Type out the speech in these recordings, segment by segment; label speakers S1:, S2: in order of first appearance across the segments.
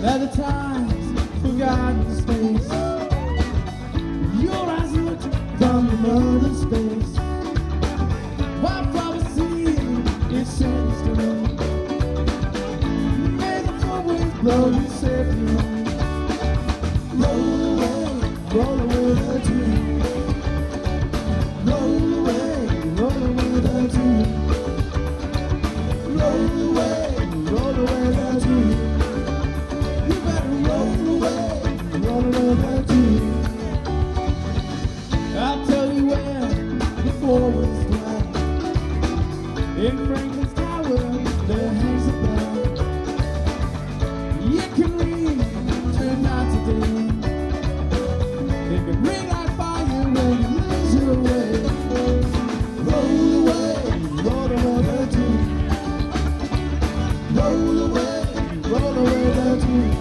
S1: at the times forgotten space. Your eyes looked from the mother's face. Wildflower seed, it sends to me. May the four winds blow you safely home. Roll away the dream. Roll away the dream. Roll away the dream. You better roll away the dream. I'll tell you where the forward's flying. In Franklin's Tower, there hangs a bell. It can ring, turn not today. It can ring like fire when you lose your way. Roll away the dream. Roll away the dream.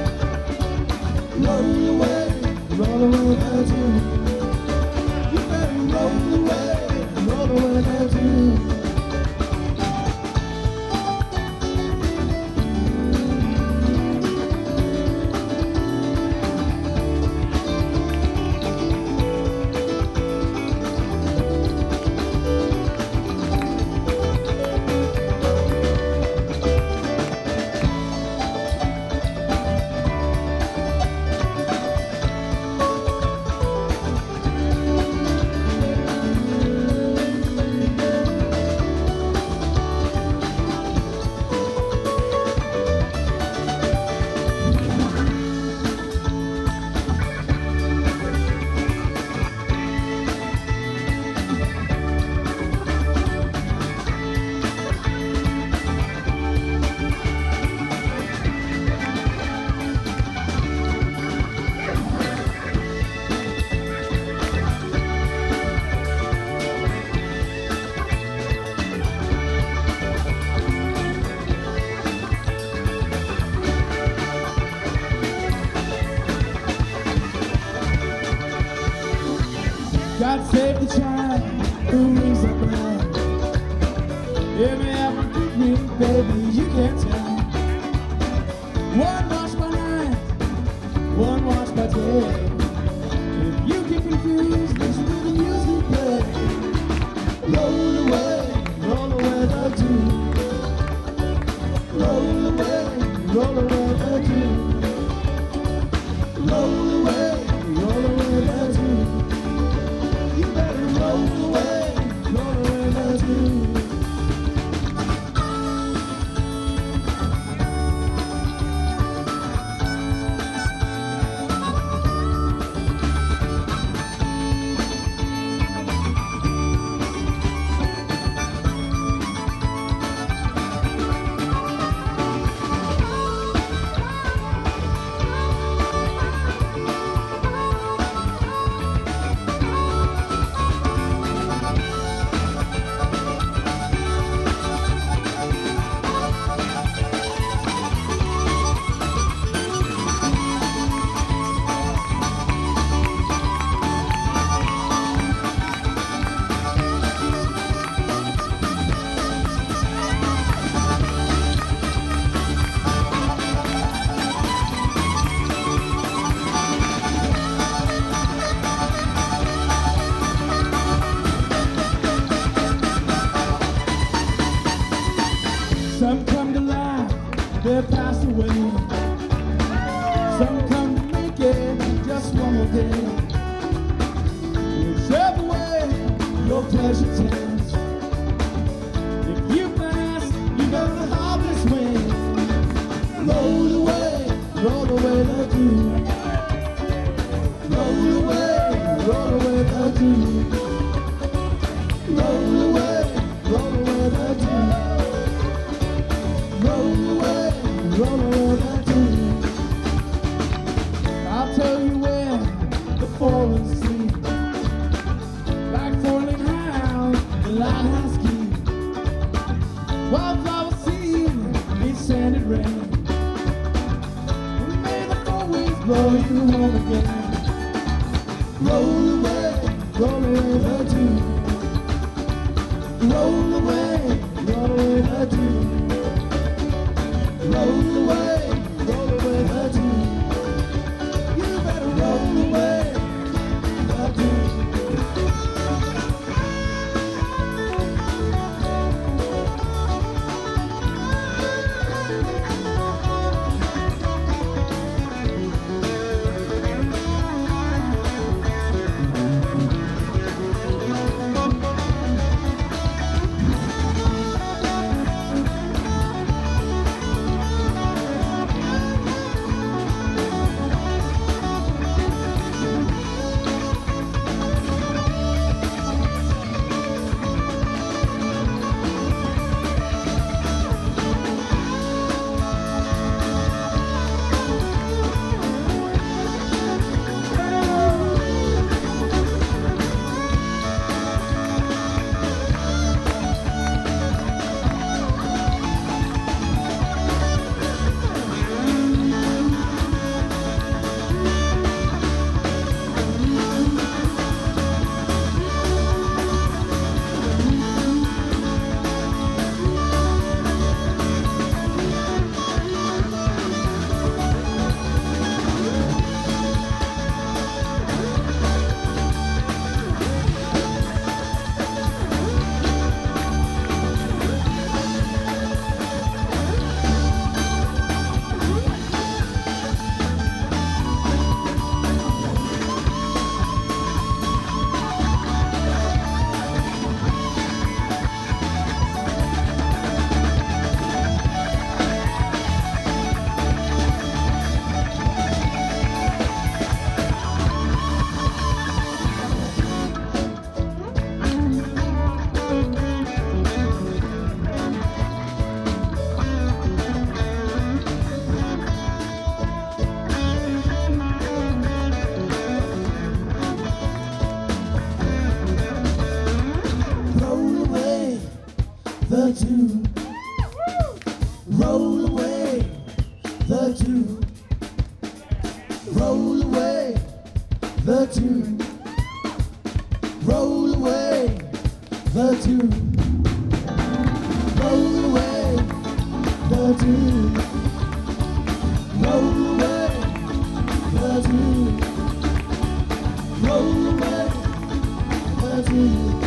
S1: Roll away the dream. You better roll away the dream. God save the child who rings up behind. It may have a big ring, baby, you can't tell. One watch by night, one watch by day. If you get confused, listen to the music play. Roll away the dream. Roll away the dream. Roll away the dream. You better roll away the dream. Some come to life, they're passed away. Some come to make it just one more day. Whichever way your pleasure tends. If you've been asked, you know the harvest wins. Roll away the dream. Roll away the dream. Roll away the dream. Roll away the dream. I'll tell you where the fallen sleep. Like falling hounds, the lighthouse key. Wildflower seed, it's sanded rain. May the four winds blow you home again. Roll away the dream. Roll away the dream. Roll away the Roll away the tune. Roll away the tune. Roll away the tune. Roll away the tune. Roll away the tune.